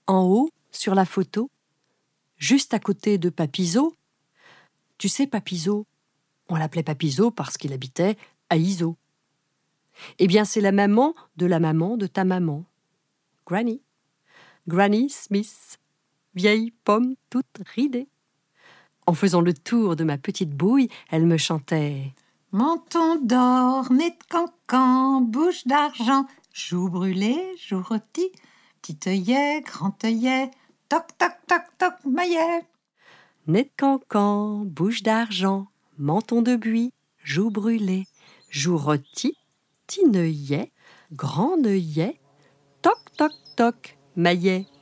En haut, sur la photo, juste à côté de Papizo. Tu sais, Papizo, on l'appelait Papizo parce qu'il habitait à Iso. Eh bien, c'est la maman de ta maman, Granny. Granny Smith, vieille pomme toute ridée. En faisant le tour de ma petite bouille, elle me chantait « Menton d'or, nez de cancan, bouche d'argent, joues brûlées, joues rôties, petit œillet, grand œillet, toc, toc, toc, toc, maillet. » Nez de cancan, bouche d'argent, menton de buis, joues brûlées, joues rôties, petit œillet, grand œillet, toc, toc, toc, maillet.